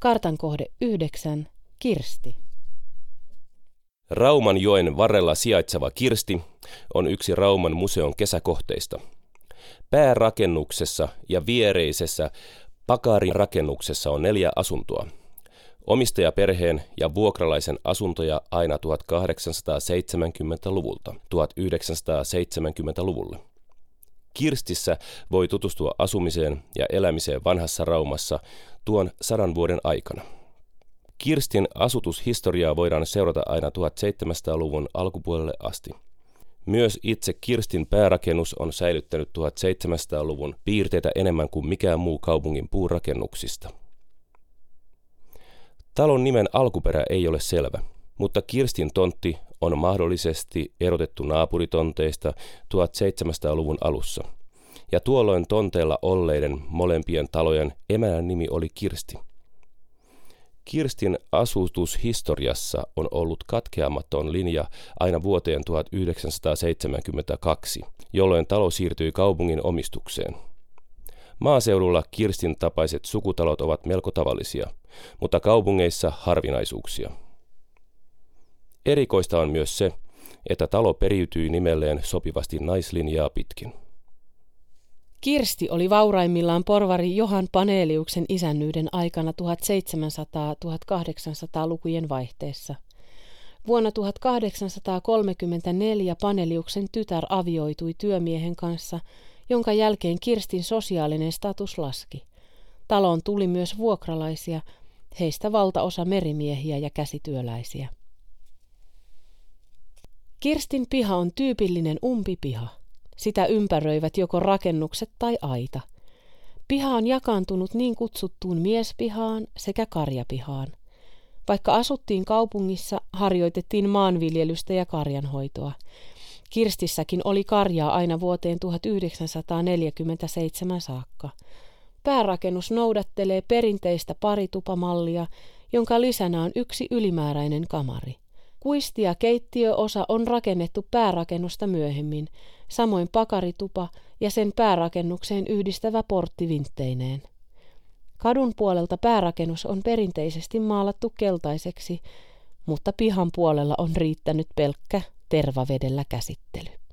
Kartan kohde 9. Kirsti. Rauman joen varrella sijaitseva Kirsti on yksi Rauman museon kesäkohteista. Päärakennuksessa ja viereisessä Pakari-rakennuksessa on 4 asuntoa. Omistajaperheen ja vuokralaisen asuntoja aina 1870-luvulta 1970-luvulle. Kirstissä voi tutustua asumiseen ja elämiseen vanhassa Raumassa tuon 100 vuoden aikana. Kirstin asutushistoriaa voidaan seurata aina 1700-luvun alkupuolelle asti. Myös itse Kirstin päärakennus on säilyttänyt 1700-luvun piirteitä enemmän kuin mikään muu kaupungin puurakennuksista. Talon nimen alkuperä ei ole selvä, mutta Kirstin tontti on mahdollisesti erotettu naapuritonteista 1700-luvun alussa, ja tuolloin tonteilla olleiden molempien talojen emännän nimi oli Kirsti. Kirstin asutushistoriassa on ollut katkeamaton linja aina vuoteen 1972, jolloin talo siirtyi kaupungin omistukseen. Maaseudulla Kirstin tapaiset sukutalot ovat melko tavallisia, mutta kaupungeissa harvinaisuuksia. Erikoista on myös se, että talo periytyi nimelleen sopivasti naislinjaa pitkin. Kirsti oli porvari Johan Paneliuksen isännyyden aikana 1700-1800-lukujen vaihteessa. Vuonna 1834 Paneliuksen tytär avioitui työmiehen kanssa, jonka jälkeen Kirstin sosiaalinen status laski. Taloon tuli myös vuokralaisia, heistä valtaosa merimiehiä ja käsityöläisiä. Kirstin piha on tyypillinen umpipiha. Sitä ympäröivät joko rakennukset tai aita. Piha on jakaantunut niin kutsuttuun miespihaan sekä karjapihaan. Vaikka asuttiin kaupungissa, harjoitettiin maanviljelystä ja karjanhoitoa. Kirstissäkin oli karjaa aina vuoteen 1947 saakka. Päärakennus noudattelee perinteistä paritupamallia, jonka lisänä on yksi ylimääräinen kamari. Kuisti- ja keittiöosa on rakennettu päärakennusta myöhemmin, samoin pakaritupa ja sen päärakennukseen yhdistävä portti vintteineen. Kadun puolelta päärakennus on perinteisesti maalattu keltaiseksi, mutta pihan puolella on riittänyt pelkkä tervavedellä käsittely.